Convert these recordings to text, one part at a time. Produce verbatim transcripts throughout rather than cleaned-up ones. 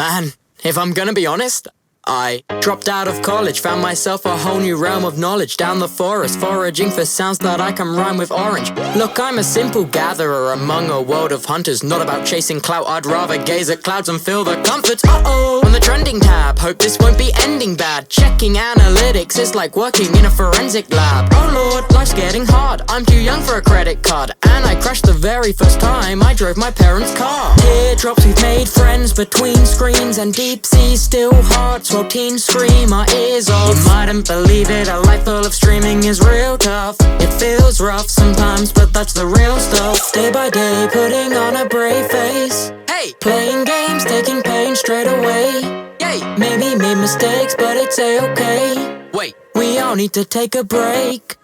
Man, if I'm gonna be honest, I dropped out of college, found myself a whole new realm of knowledge. Down the forest, foraging for sounds that I can rhyme with orange. Look, I'm a simple gatherer among a world of hunters. Not about chasing clout, I'd rather gaze at clouds and feel the comfort. Uh-oh, on the trending tab, hope this won't be ending bad. Checking analytics is like working in a forensic lab. Oh lord, life's getting hard, I'm too young for a credit card. And I crashed the very first time I drove my parents' car. Teardrops, we've made friends between screens, and deep seas still hearts while teens scream our ears off. You mightn't believe it, a life full of streaming is real tough. It feels rough sometimes, but that's the real stuff. Day by day, putting on a brave face. Hey, playing games, taking pain straight away. Yay, maybe made mistakes, but it's a-okay. Wait, we all need to take a break.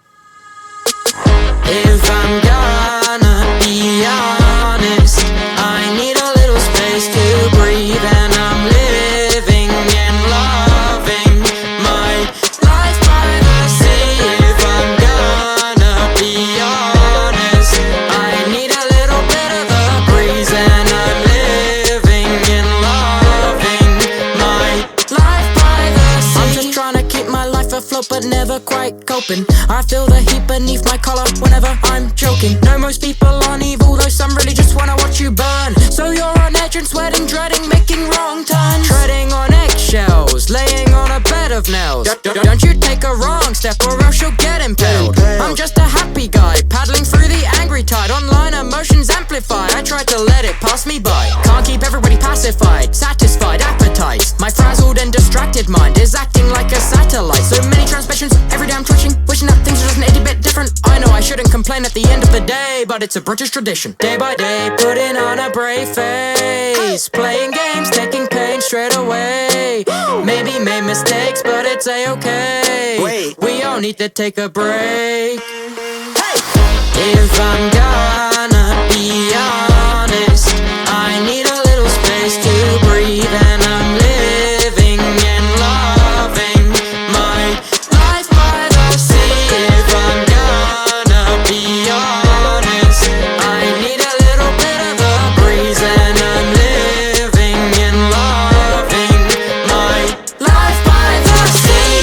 If I'm gonna be honest, I need a little space to breathe, and I'm living and loving my life by the sea. If I'm gonna be honest, I need a little bit of the breeze, and I'm living and loving my life by the sea. I'm just trying to keep my life afloat, but never quite coping. I feel the heat beneath my collar whenever I'm joking. No, most people aren't evil, though some really just wanna watch you burn. So you're on edge and sweating, dreading, making wrong turns, treading on eggshells, laying on a bed of nails. Don't you take a wrong step or else you'll get impaled. I'm just a happy guy, paddling through the angry tide. Online emotions amplify, I try to let it pass me by. Can't keep everybody pacified, satisfied appetites. My frazzled and distracted mind is acting like a satellite. So many transmissions, every day I'm twitching, wishing that things are just an itty bit different. I know I shouldn't complain at the end of the day, but it's a British tradition. Day by day, putting on a brave face, playing games, taking pain straight away. Maybe made mistakes, but it's a-okay. Wait. We all need to take a break. Hey! If I'm gonna be honest, I need a little space to breathe, and I'm living and loving my life by the sea. If I'm gonna be honest, I need a little bit of the breeze, and I'm living and loving my life by the sea.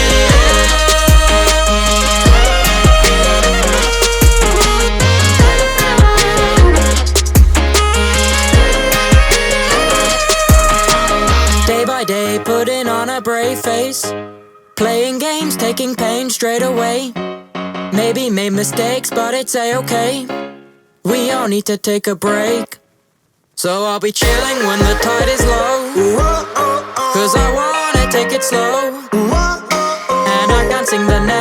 Day by day, putting on a brave face, playing games, taking pain straight away. Maybe made mistakes, but it's a-okay. We all need to take a break. So I'll be chilling when the tide is low, cause I wanna take it slow, and I can't sing the next